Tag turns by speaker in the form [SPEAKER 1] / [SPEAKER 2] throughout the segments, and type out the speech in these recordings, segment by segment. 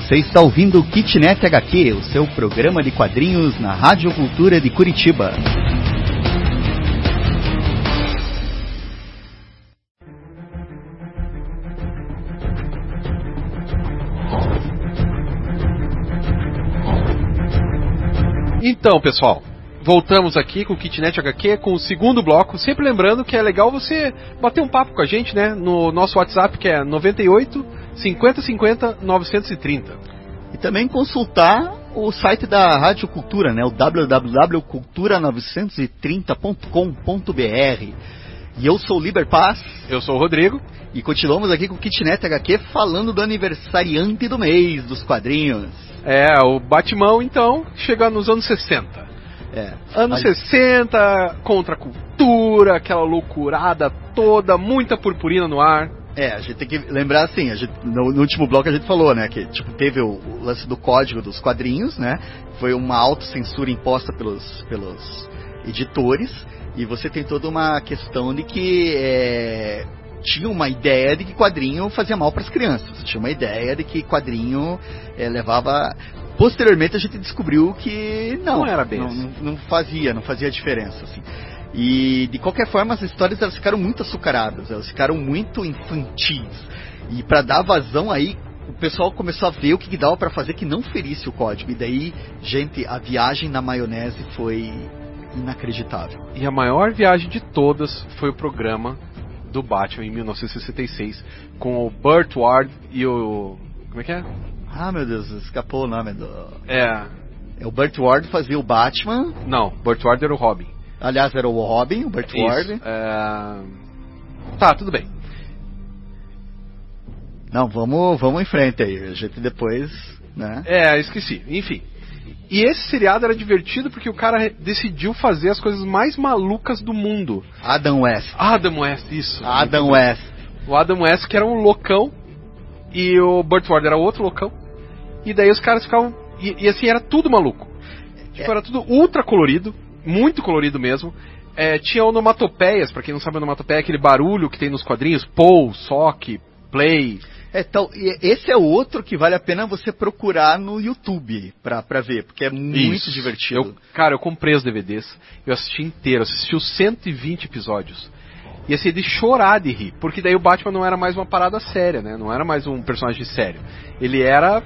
[SPEAKER 1] Você está ouvindo o Kitnet HQ, o seu programa de quadrinhos na Rádio Cultura de Curitiba.
[SPEAKER 2] Então, pessoal, voltamos aqui com o Kitnet HQ, com o segundo bloco. Sempre lembrando que é legal você bater um papo com a gente, né? No nosso WhatsApp, que é 98 50 50 930.
[SPEAKER 1] E também consultar o site da Rádio Cultura, né? O www.cultura930.com.br. E eu sou o Liber Paz.
[SPEAKER 2] Eu sou o Rodrigo.
[SPEAKER 1] E continuamos aqui com o Kitnet HQ falando do aniversariante do mês dos quadrinhos.
[SPEAKER 2] É, o Batman, então, chega nos anos 60. Anos 60, contra a cultura, aquela loucurada toda, muita purpurina no ar.
[SPEAKER 1] A gente tem que lembrar assim, no último bloco a gente falou, né, que tipo, teve o lance do código dos quadrinhos, né, foi uma autocensura imposta pelos editores, e você tem toda uma questão de que tinha uma ideia de que quadrinho fazia mal para as crianças, tinha uma ideia de que quadrinho levava... Posteriormente a gente descobriu que não era bem assim. Não fazia diferença, assim. E de qualquer forma as histórias elas ficaram muito açucaradas, elas ficaram muito infantis. E para dar vazão aí, o pessoal começou a ver o que dava para fazer que não ferisse o código. E daí, gente, a viagem na maionese foi inacreditável.
[SPEAKER 2] E a maior viagem de todas foi o programa do Batman em 1966, com o Burt Ward e o... como é que é?
[SPEAKER 1] Ah, meu Deus, escapou o nome do...
[SPEAKER 2] O
[SPEAKER 1] Burt Ward fazia o Batman.
[SPEAKER 2] Não, Burt Ward era o Robin.
[SPEAKER 1] Aliás, era o Robin, o Burt Ward.
[SPEAKER 2] Tá, tudo bem.
[SPEAKER 1] Não, vamos em frente aí. A gente depois, né?
[SPEAKER 2] Esqueci. Enfim. E esse seriado era divertido porque o cara decidiu fazer as coisas mais malucas do mundo.
[SPEAKER 1] Adam West,
[SPEAKER 2] isso.
[SPEAKER 1] Adam West.
[SPEAKER 2] O Adam West, que era um loucão, e o Burt Ward era outro loucão. E daí os caras ficavam... E assim, era tudo maluco. Tipo, era tudo ultra colorido, muito colorido mesmo. Tinha onomatopeias, pra quem não sabe onomatopeia, aquele barulho que tem nos quadrinhos, pull, sock, play.
[SPEAKER 1] Então, esse é outro que vale a pena você procurar no YouTube pra ver, porque é muito divertido.
[SPEAKER 2] Eu comprei os DVDs, eu assisti inteiro, assisti os 120 episódios. E assim, de chorar de rir, porque daí o Batman não era mais uma parada séria, né? Não era mais um personagem sério. Ele era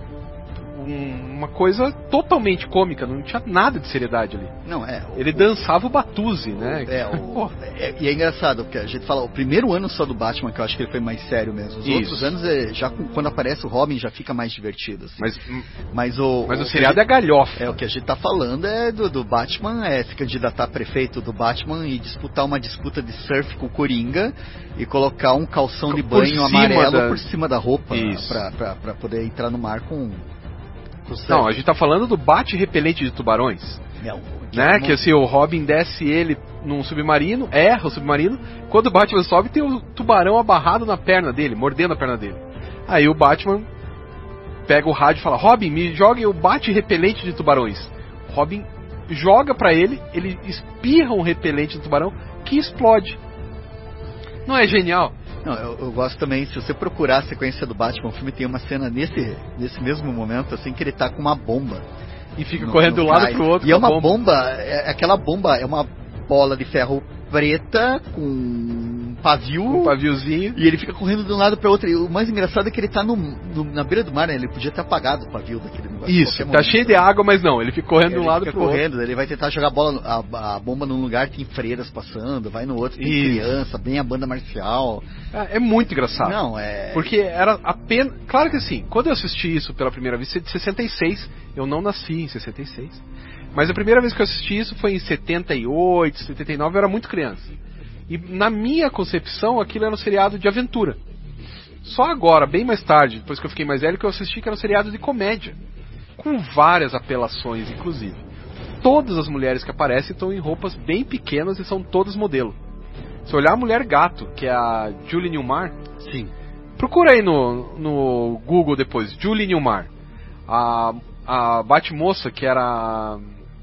[SPEAKER 2] uma coisa totalmente cômica, não tinha nada de seriedade ali. Ele dançava o Batuzi, né?
[SPEAKER 1] E é engraçado, porque a gente fala, o primeiro ano só do Batman, que eu acho que ele foi mais sério mesmo. Os outros anos, já quando aparece o Robin, já fica mais divertido. Assim. Mas o
[SPEAKER 2] seriado é galhofa.
[SPEAKER 1] O que a gente tá falando é do Batman, se candidatar a prefeito do Batman e disputar uma disputa de surf com o Coringa e colocar um calção de banho amarelo por cima da roupa pra poder entrar no mar com...
[SPEAKER 2] Não, a gente tá falando do bate-repelente de tubarões. Né? Que assim, o Robin desce ele num submarino, erra o submarino. Quando o Batman sobe, tem o tubarão abarrado na perna dele, mordendo a perna dele. Aí o Batman pega o rádio e fala: Robin, me jogue o bate-repelente de tubarões. Robin joga pra ele espirra um repelente de tubarão que explode. Não é genial?
[SPEAKER 1] Não, eu gosto também, se você procurar a sequência do Batman, o filme tem uma cena nesse mesmo momento, assim, que ele tá com uma bomba.
[SPEAKER 2] E fica correndo de um lado pro outro.
[SPEAKER 1] E é uma bomba, aquela bomba é uma bola de ferro preta com um pavio.
[SPEAKER 2] Um paviozinho.
[SPEAKER 1] E ele fica correndo de um lado para outro. E o mais engraçado é que ele tá na beira do mar, né? Ele podia ter apagado o pavio daquele negócio.
[SPEAKER 2] Isso, tá cheio de água, mas não. Ele fica correndo de um lado pro outro.
[SPEAKER 1] Ele vai tentar jogar a bomba num lugar, tem freiras passando, vai no outro, tem criança, bem a banda marcial.
[SPEAKER 2] É muito engraçado. Porque era apenas... Claro que assim, quando eu assisti isso pela primeira vez, de 66, eu não nasci em 66. Mas a primeira vez que eu assisti isso foi em 78, 79, eu era muito criança. E na minha concepção, aquilo era um seriado de aventura. Só agora, bem mais tarde, depois que eu fiquei mais velho, que eu assisti que era um seriado de comédia. Com várias apelações, inclusive. Todas as mulheres que aparecem estão em roupas bem pequenas e são todas modelo. Se olhar a Mulher Gato, que é a Julie Newmar...
[SPEAKER 1] Sim.
[SPEAKER 2] Procura aí no Google depois, Julie Newmar. A Batmoça, que era...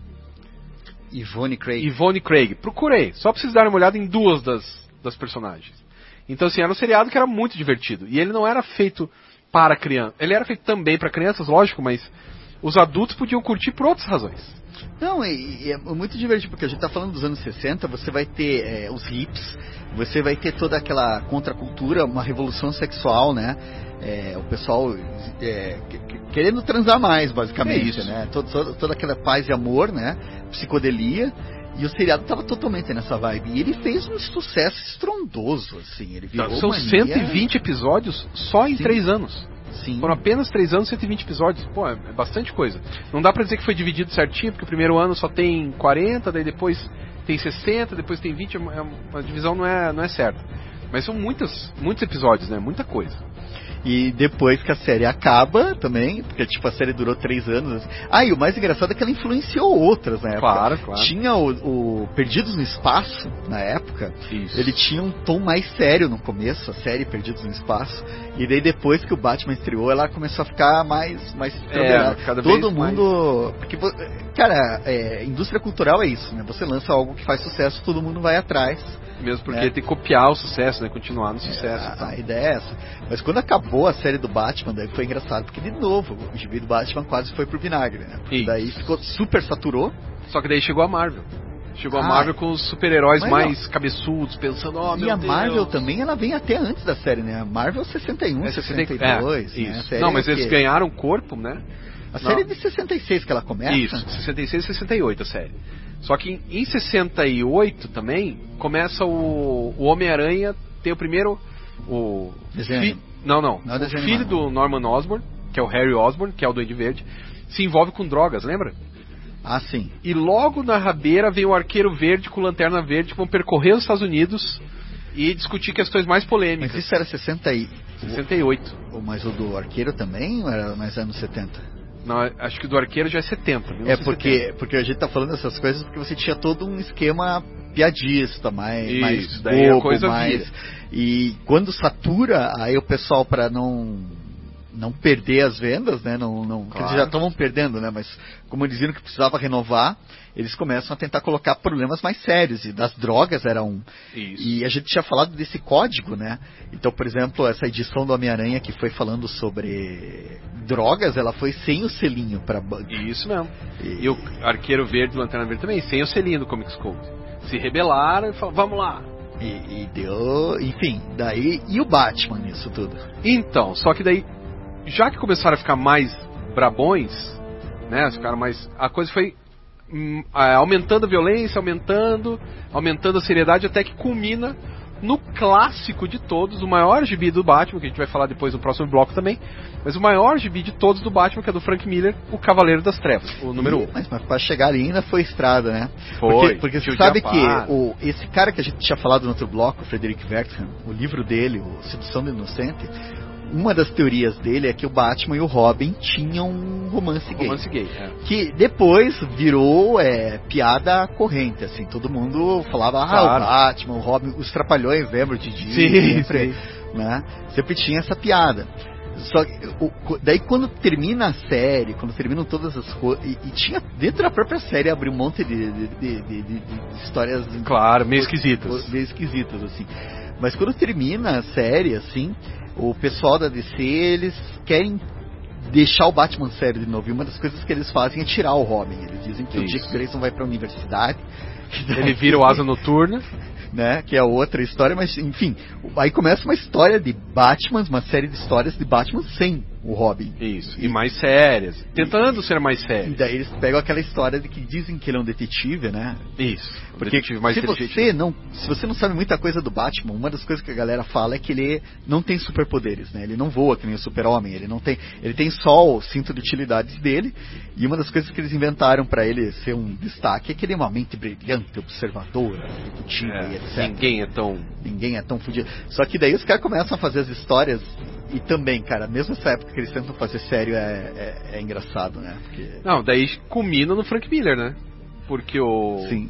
[SPEAKER 1] Yvonne
[SPEAKER 2] Craig. Procurei, só pra vocês darem uma olhada em duas das personagens. Então assim, era um seriado que era muito divertido. E ele não era feito para criança. Ele era feito também para crianças, lógico, mas os adultos podiam curtir por outras razões.
[SPEAKER 1] Não, e é muito divertido, porque a gente tá falando dos anos 60, você vai ter os hips, você vai ter toda aquela contracultura, uma revolução sexual, né? O pessoal querendo transar mais, basicamente, né? Toda aquela paz e amor, né? Psicodelia. E o seriado estava totalmente nessa vibe. E ele fez um sucesso estrondoso, assim. Ele virou
[SPEAKER 2] São
[SPEAKER 1] mania...
[SPEAKER 2] 120 episódios só em 3 anos.
[SPEAKER 1] Sim.
[SPEAKER 2] Foram apenas 3 anos, 120 episódios. Pô, é bastante coisa. Não dá pra dizer que foi dividido certinho, porque o primeiro ano só tem 40, daí depois tem 60, depois tem 20. A divisão não é certa. Mas são muitos episódios, né? Muita coisa.
[SPEAKER 1] E depois que a série acaba também, porque tipo a série durou 3 anos. E o mais engraçado é que ela influenciou outras na época.
[SPEAKER 2] Claro.
[SPEAKER 1] Tinha o Perdidos no Espaço na época.
[SPEAKER 2] Isso.
[SPEAKER 1] Ele tinha um tom mais sério no começo, a série Perdidos no Espaço. E daí depois que o Batman estreou, ela começou a ficar mais
[SPEAKER 2] cada
[SPEAKER 1] todo
[SPEAKER 2] vez
[SPEAKER 1] mundo.
[SPEAKER 2] mais...
[SPEAKER 1] Porque, cara, indústria cultural é isso, né? Você lança algo que faz sucesso, todo mundo vai atrás.
[SPEAKER 2] Mesmo porque tem que copiar o sucesso, né? Continuar no sucesso.
[SPEAKER 1] A ideia é essa. Mas quando acabou a série do Batman, daí foi engraçado, porque de novo, o gibi do Batman quase foi pro vinagre, né? Porque daí ficou super saturou.
[SPEAKER 2] Só que daí chegou a Marvel. Chegou a Marvel com os super-heróis mais cabeçudos, pensando, meu Deus.
[SPEAKER 1] E a Marvel também, ela vem até antes da série, né? A Marvel 61, 62.
[SPEAKER 2] Isso.
[SPEAKER 1] Né?
[SPEAKER 2] Não, mas eles ganharam corpo, né?
[SPEAKER 1] A série é de 66 que ela começa.
[SPEAKER 2] Isso, 66 e 68 a série. Só que em 68 também começa o Homem-Aranha ter o primeiro. O filho do Norman Osborn, que é o Harry Osborn, que é o Duende Verde, se envolve com drogas, lembra?
[SPEAKER 1] Sim.
[SPEAKER 2] E logo na rabeira vem o Arqueiro Verde com Lanterna Verde, que vão percorrer os Estados Unidos e discutir questões mais polêmicas.
[SPEAKER 1] Mas isso era
[SPEAKER 2] 68.
[SPEAKER 1] Mas o do Arqueiro também ou era mais anos 70?
[SPEAKER 2] Não, acho que o do Arqueiro já é 70.
[SPEAKER 1] Porque a gente tá falando dessas coisas porque você tinha todo um esquema piadista, mais
[SPEAKER 2] daí
[SPEAKER 1] bobo,
[SPEAKER 2] a coisa
[SPEAKER 1] e quando satura, aí o pessoal, para não perder as vendas, né? Claro. Eles já estavam perdendo, né? Mas como eles viram que precisava renovar, eles começam a tentar colocar problemas mais sérios, e das drogas era um.
[SPEAKER 2] Isso.
[SPEAKER 1] E a gente tinha falado desse código, né? Então, por exemplo, essa edição do Homem-Aranha que foi falando sobre drogas, ela foi sem o selinho para banca.
[SPEAKER 2] Isso mesmo. E o Arqueiro Verde e Lanterna Verde também, sem o selinho do Comics Code. Se rebelaram e falaram, vamos lá.
[SPEAKER 1] E deu, enfim, daí. E o Batman nisso tudo?
[SPEAKER 2] Então, só que daí, já que começaram a ficar mais brabões, né? Ficaram mais. A coisa foi aumentando a violência, aumentando a seriedade, até que culmina no clássico de todos, o maior gibi do Batman, que a gente vai falar depois no próximo bloco também, mas o maior gibi de todos do Batman, que é do Frank Miller, o Cavaleiro das Trevas, o número 1.
[SPEAKER 1] Mas para chegar ali ainda foi estrada, né?
[SPEAKER 2] Foi.
[SPEAKER 1] Porque você sabe que esse cara que a gente tinha falado no outro bloco, o Frederick Wertham, o livro dele, o Sedução do Inocente, uma das teorias dele é que o Batman e o Robin tinham um romance gay. Que depois virou piada corrente, assim. Todo mundo falava, claro. O Batman, o Robin, os Trapalhões, lembra de sempre, né? Sempre tinha essa piada. Só que, daí quando termina a série, quando terminam todas as coisas, e tinha dentro da própria série abriu um monte de histórias,
[SPEAKER 2] claro, meio esquisitas,
[SPEAKER 1] assim. Mas quando termina a série, assim, o pessoal da DC, eles querem deixar o Batman sério de novo. E uma das coisas que eles fazem é tirar o Robin. Eles dizem que o Dick Grayson vai pra universidade.
[SPEAKER 2] Ele vira o Asa Noturna.
[SPEAKER 1] Né, que é outra história, mas enfim, aí começa uma história de Batman, uma série de histórias de Batman sem o Robin.
[SPEAKER 2] Isso, e mais sérias, tentando ser mais sérias.
[SPEAKER 1] E daí eles pegam aquela história de que dizem que ele é um detetive, né?
[SPEAKER 2] Isso,
[SPEAKER 1] porque se você não sabe muita coisa do Batman, uma das coisas que a galera fala é que ele não tem superpoderes, né? Ele não voa que nem o Super-Homem, ele tem só o cinto de utilidades dele, e uma das coisas que eles inventaram pra ele ser um destaque é que ele é uma mente brilhante, observadora, executiva e etc.
[SPEAKER 2] Ninguém é tão
[SPEAKER 1] fudido. Só que daí os caras começam a fazer as histórias. E também, cara, mesmo nessa época que eles tentam fazer sério é engraçado, né? Porque...
[SPEAKER 2] Não, daí culmina no Frank Miller, né? Porque
[SPEAKER 1] Sim.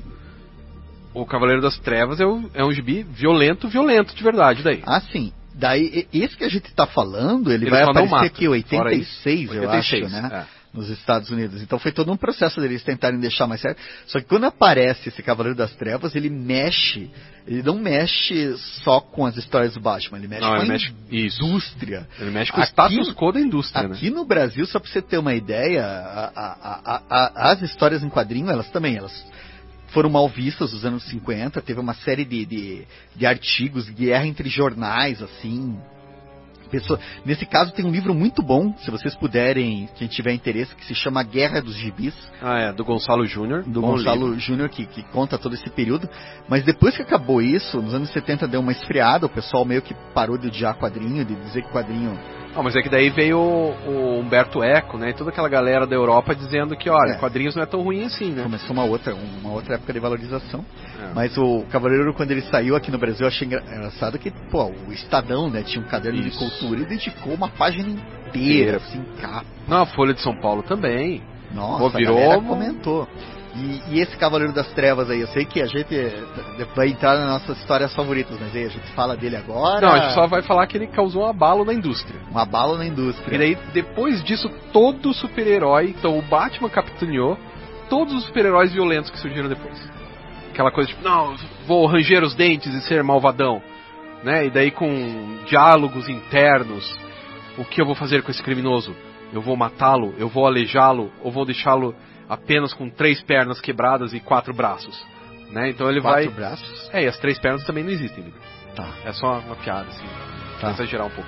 [SPEAKER 2] O Cavaleiro das Trevas é um gibi violento de verdade, daí.
[SPEAKER 1] Sim. Daí, esse que a gente tá falando, ele vai aparecer aqui em 86, eu acho, né? nos Estados Unidos. Então foi todo um processo deles tentarem deixar mais sério. Só que quando aparece esse Cavaleiro das Trevas, ele não mexe só com as histórias do Batman, ele mexe com a indústria.
[SPEAKER 2] Ele mexe com o status quo da indústria.
[SPEAKER 1] Aqui no Brasil, só pra você ter uma ideia, as histórias em quadrinho, elas foram mal vistas nos anos 50, teve uma série de artigos, guerra entre jornais, assim. Nesse caso tem um livro muito bom, se vocês puderem, quem tiver interesse, que se chama Guerra dos Gibis.
[SPEAKER 2] Do Gonçalo Júnior.
[SPEAKER 1] Do Gonçalo Júnior, que conta todo esse período. Mas depois que acabou isso, nos anos 70 deu uma esfriada, o pessoal meio que parou de odiar quadrinho, de dizer que quadrinho...
[SPEAKER 2] mas é que daí veio o Humberto Eco, né? E toda aquela galera da Europa dizendo que, olha, quadrinhos não é tão ruim assim, né?
[SPEAKER 1] Começou uma outra época de valorização. Mas o Cavaleiro, quando ele saiu aqui no Brasil, eu achei engraçado que, o Estadão, né? Tinha um caderno de cultura e dedicou uma página inteira, assim, capa.
[SPEAKER 2] Não, a Folha de São Paulo também.
[SPEAKER 1] Nossa, a galera comentou. E esse Cavaleiro das Trevas aí, eu sei que a gente vai entrar nas nossas histórias favoritas, mas aí a gente fala dele agora...
[SPEAKER 2] Não, a gente só vai falar que ele causou um abalo na indústria.
[SPEAKER 1] Um abalo na indústria.
[SPEAKER 2] E daí, depois disso, todo super-herói, então o Batman capitaneou todos os super-heróis violentos que surgiram depois. Aquela coisa tipo, não, vou ranger os dentes e ser malvadão, né? E daí com diálogos internos, o que eu vou fazer com esse criminoso? Eu vou matá-lo? Eu vou aleijá-lo? Ou vou deixá-lo apenas com 3 pernas quebradas e 4 braços, né? Então ele
[SPEAKER 1] 4 braços?
[SPEAKER 2] E as 3 pernas também não existem, Liber.
[SPEAKER 1] Tá.
[SPEAKER 2] É só uma piada, assim. Pra exagerar um pouco.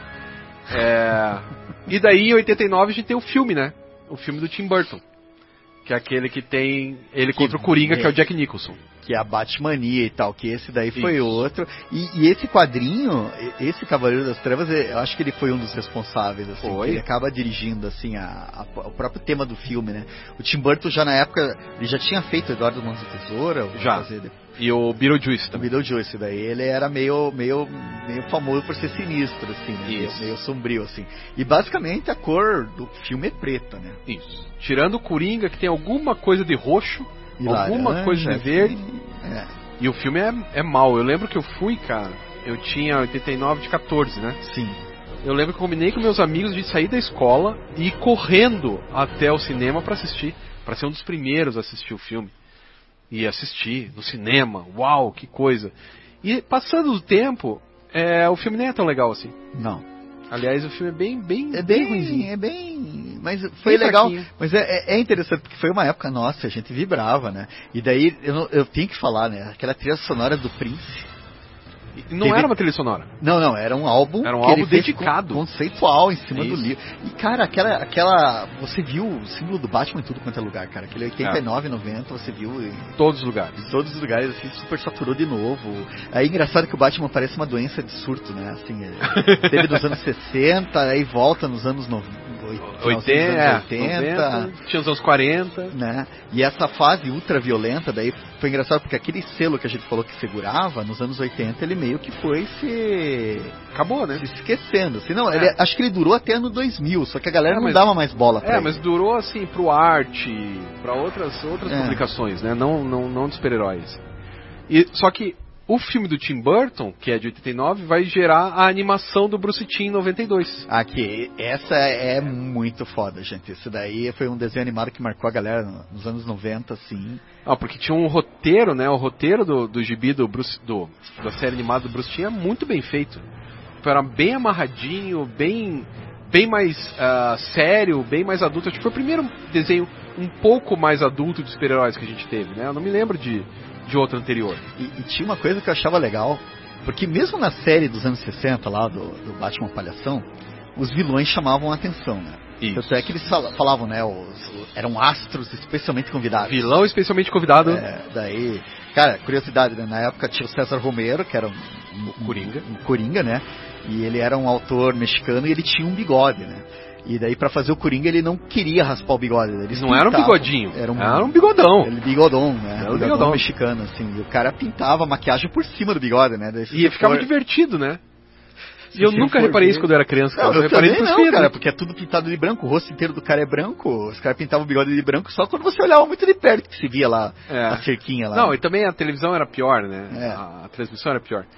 [SPEAKER 2] E daí, em 89, a gente tem o filme, né? O filme do Tim Burton. Que é aquele que tem ele contra o Coringa, que é o Jack Nicholson.
[SPEAKER 1] Que é a Batmania e tal, que esse daí foi outro. E esse quadrinho, esse Cavaleiro das Trevas, eu acho que ele foi um dos responsáveis, assim. Que ele acaba dirigindo, assim, o próprio tema do filme, né? O Tim Burton já na época, ele já tinha feito Eduardo Mãos da Tesoura.
[SPEAKER 2] E o Beetlejuice também.
[SPEAKER 1] O Beetlejuice, daí ele era meio famoso por ser sinistro, assim, né? Meio sombrio, assim. E basicamente a cor do filme é preta, né?
[SPEAKER 2] Isso. Tirando o Coringa, que tem alguma coisa de roxo, alguma coisa de verde. E o filme é mau. Eu lembro que eu fui, cara, eu tinha 89 de 14, né?
[SPEAKER 1] Sim.
[SPEAKER 2] Eu lembro que eu combinei com meus amigos de sair da escola e ir correndo até o cinema pra assistir. Pra ser um dos primeiros a assistir o filme. E assistir no cinema. Uau, que coisa. E passando o tempo, o filme nem é tão legal assim.
[SPEAKER 1] Não.
[SPEAKER 2] Aliás, o filme é bem ruimzinho.
[SPEAKER 1] Mas foi bem legal. Fraquinho. Mas é interessante, porque foi uma época nossa, a gente vibrava, né? E daí, eu tenho que falar, né? Aquela trilha sonora do Prince.
[SPEAKER 2] Não era uma trilha sonora.
[SPEAKER 1] Não, era um álbum.
[SPEAKER 2] Era um álbum dedicado.
[SPEAKER 1] Conceitual em cima do livro. E, cara, aquela. Você viu o símbolo do Batman em tudo quanto é lugar, cara. Aquele 89, 90, você viu em
[SPEAKER 2] todos os lugares.
[SPEAKER 1] Em todos os lugares, assim, super saturou de novo. É engraçado que o Batman parece uma doença de surto, né? Assim, teve nos anos 60, aí volta nos anos 80,
[SPEAKER 2] tinha os anos 40,
[SPEAKER 1] né? E essa fase ultraviolenta, daí foi engraçado porque aquele selo que a gente falou que segurava, nos anos 80 ele meio que foi
[SPEAKER 2] acabou, né?
[SPEAKER 1] Se esquecendo. Assim, não, acho que ele durou até ano 2000, só que a galera não dava mais bola pra ele.
[SPEAKER 2] Mas durou assim pro arte, pra outras publicações, né? Não de super-heróis. Só que o filme do Tim Burton, que é de 89, vai gerar a animação do Bruce Timm em 92.
[SPEAKER 1] Aqui, essa é muito foda, gente. Isso daí foi um desenho animado que marcou a galera nos anos 90, assim.
[SPEAKER 2] Porque tinha um roteiro, né? O roteiro do gibi da série animada do Bruce Timm é muito bem feito. Era bem amarradinho, bem mais sério, bem mais adulto. Acho que foi o primeiro desenho um pouco mais adulto de super-heróis que a gente teve, né? Eu não me lembro de outro anterior.
[SPEAKER 1] E tinha uma coisa que eu achava legal, porque mesmo na série dos anos 60 lá, do Batman Palhação, os vilões chamavam a atenção, né?
[SPEAKER 2] Isso.
[SPEAKER 1] Tanto é que eles falavam, né? Eram astros especialmente convidados.
[SPEAKER 2] Vilão especialmente convidado.
[SPEAKER 1] Daí, cara, curiosidade, né? Na época tinha o César Romero, que era um Coringa, né? E ele era um autor mexicano e ele tinha um bigode, né? E daí pra fazer o Coringa ele não queria raspar o bigode. Eles
[SPEAKER 2] não era um bigodinho, era um bigodão.
[SPEAKER 1] Ele bigodão, né?
[SPEAKER 2] Era um bigodão
[SPEAKER 1] mexicano, assim. E o cara pintava a maquiagem por cima do bigode, né? Daí,
[SPEAKER 2] e ficava divertido, né? E eu nunca reparei isso quando eu era criança, cara.
[SPEAKER 1] Eu reparei não, cara, porque é tudo pintado de branco. O rosto inteiro do cara é branco. Os caras pintavam o bigode de branco só quando você olhava muito de perto que se via lá a cerquinha lá.
[SPEAKER 2] Não, e também a televisão era pior, né? A transmissão era pior.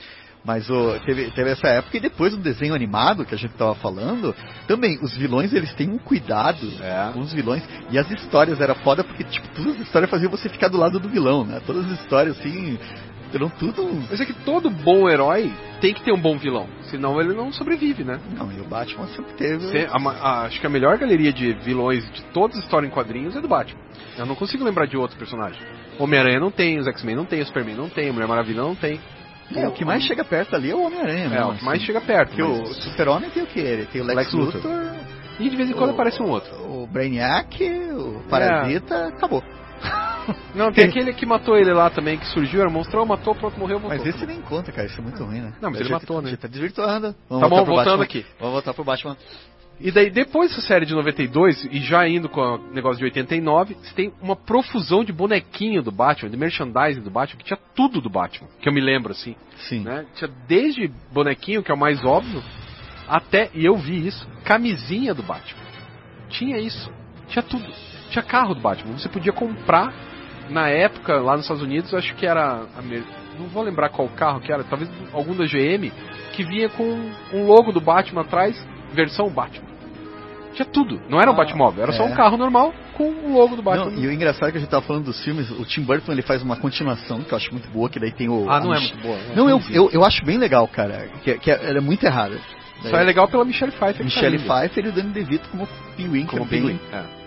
[SPEAKER 1] Mas teve essa época, e depois do desenho animado que a gente tava falando, também, os vilões, eles têm um cuidado com os vilões, e as histórias era foda, porque, tipo, todas as histórias faziam você ficar do lado do vilão, né? Todas as histórias, assim, eram tudo...
[SPEAKER 2] Mas é que todo bom herói tem que ter um bom vilão, senão ele não sobrevive, né?
[SPEAKER 1] Não, e o Batman sempre teve...
[SPEAKER 2] Acho que a melhor galeria de vilões de todas as histórias em quadrinhos é do Batman. Eu não consigo lembrar de outro personagem. Homem-Aranha não tem, os X-Men não tem, o Superman não tem, a Mulher Maravilha não tem.
[SPEAKER 1] O que mais chega perto ali é o Homem-Aranha, né?
[SPEAKER 2] O que mais chega perto.
[SPEAKER 1] Porque o Super-Homem tem o quê? Ele tem o Lex Luthor.
[SPEAKER 2] E de vez em quando aparece um outro.
[SPEAKER 1] O Brainiac, o Parasita, acabou.
[SPEAKER 2] Não, tem aquele que matou ele lá também, que surgiu, era monstrão, matou, pronto, morreu,
[SPEAKER 1] Mas esse nem conta, cara, isso é muito ruim, né?
[SPEAKER 2] Não, mas ele matou, né?
[SPEAKER 1] Você tá desvirtuando.
[SPEAKER 2] Tá bom, voltando aqui.
[SPEAKER 1] Vamos voltar pro Batman.
[SPEAKER 2] E daí, depois dessa série de 92, e já indo com o negócio de 89, você tem uma profusão de bonequinho do Batman, de merchandising do Batman, que tinha tudo do Batman, que eu me lembro, assim.
[SPEAKER 1] Sim.
[SPEAKER 2] Né? Tinha desde bonequinho, que é o mais óbvio, até, e eu vi isso, camisinha do Batman. Tinha isso. Tinha tudo. Tinha carro do Batman. Você podia comprar, na época, lá nos Estados Unidos, acho que era... Não vou lembrar qual carro que era, talvez algum da GM, que vinha com um logo do Batman atrás, versão Batman. Tinha tudo. Não era um Batmóvel, era só um carro normal com o logo do Batman.
[SPEAKER 1] Não, e o engraçado é que a gente tava falando dos filmes, o Tim Burton ele faz uma continuação que eu acho muito boa, que daí tem o...
[SPEAKER 2] não é muito boa.
[SPEAKER 1] Não, eu acho bem legal, cara, que ela é muito errada.
[SPEAKER 2] Daí, só é legal pela Michelle Pfeiffer.
[SPEAKER 1] Michelle Pfeiffer e o Danny DeVito como Pinguim.
[SPEAKER 2] Como Pinguim,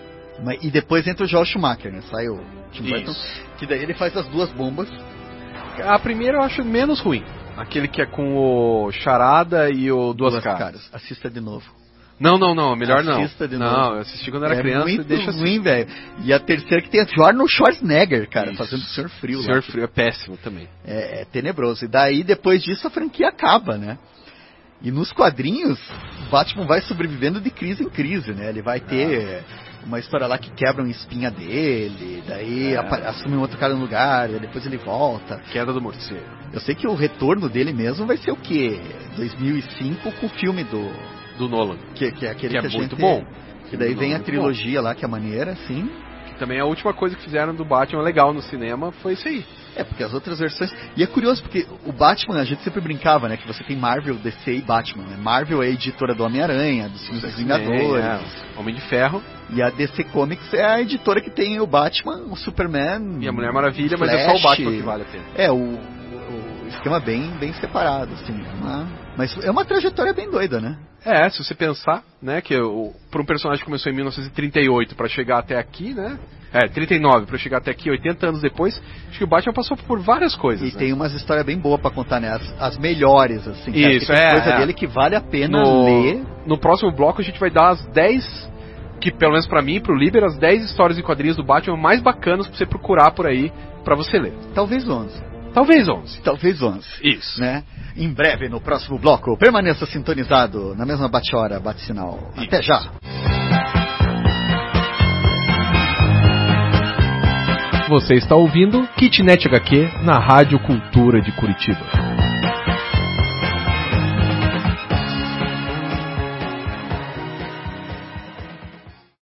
[SPEAKER 1] E depois entra o Joel Schumacher, né? Sai o Tim Burton, que daí ele faz as duas bombas.
[SPEAKER 2] A primeira eu acho menos ruim. Aquele que é com o Charada e o Duas Caras.
[SPEAKER 1] Assista de novo.
[SPEAKER 2] Não, melhor não.
[SPEAKER 1] Assista de novo.
[SPEAKER 2] Não, eu assisti quando era criança
[SPEAKER 1] muito
[SPEAKER 2] e deixa
[SPEAKER 1] ruim, velho. E a terceira que tem a Arnold Schwarzenegger, cara, fazendo o Sr. Frio.
[SPEAKER 2] O Sr. Frio é péssimo também.
[SPEAKER 1] É tenebroso. E daí, depois disso, a franquia acaba, né? E nos quadrinhos, o Batman vai sobrevivendo de crise em crise, né? Ele vai ter uma história lá que quebra uma espinha dele, daí assume um outro cara no lugar, e depois ele volta.
[SPEAKER 2] Queda do morcego.
[SPEAKER 1] Eu sei que o retorno dele mesmo vai ser o quê? 2005 com o filme do
[SPEAKER 2] Nolan.
[SPEAKER 1] Que é aquele que
[SPEAKER 2] é muito bom.
[SPEAKER 1] Que daí vem a trilogia lá, que é maneira, sim.
[SPEAKER 2] Que também a última coisa que fizeram do Batman legal no cinema foi isso aí.
[SPEAKER 1] Porque as outras versões... E é curioso, porque o Batman, a gente sempre brincava, né? Que você tem Marvel, DC e Batman, né? Marvel é a editora do Homem-Aranha, dos filmes dos Vingadores.
[SPEAKER 2] Homem de Ferro.
[SPEAKER 1] E a DC Comics é a editora que tem o Batman, o Superman...
[SPEAKER 2] E a Mulher Maravilha,
[SPEAKER 1] Flash,
[SPEAKER 2] mas é só o Batman que vale a pena.
[SPEAKER 1] O esquema bem separado, assim. Mas é uma trajetória bem doida, né?
[SPEAKER 2] Se você pensar, né, que para um personagem que começou em 1938 para chegar até aqui, né? 39 para chegar até aqui, 80 anos depois, acho que o Batman passou por várias coisas.
[SPEAKER 1] E tem umas histórias bem boas para contar, né? As melhores, assim.
[SPEAKER 2] Isso,
[SPEAKER 1] tem coisa dele que vale a pena ler.
[SPEAKER 2] No próximo bloco a gente vai dar as 10, que pelo menos para mim, pro Liber, as 10 histórias em quadrinhos do Batman mais bacanas para você procurar por aí, para você ler.
[SPEAKER 1] Talvez 11.
[SPEAKER 2] Talvez 11.
[SPEAKER 1] Talvez 11.
[SPEAKER 2] Isso.
[SPEAKER 1] Né? Em breve, no próximo bloco, permaneça sintonizado na mesma bate-hora, bate-sinal. Até já!
[SPEAKER 2] Você está ouvindo Kitnet HQ na Rádio Cultura de Curitiba.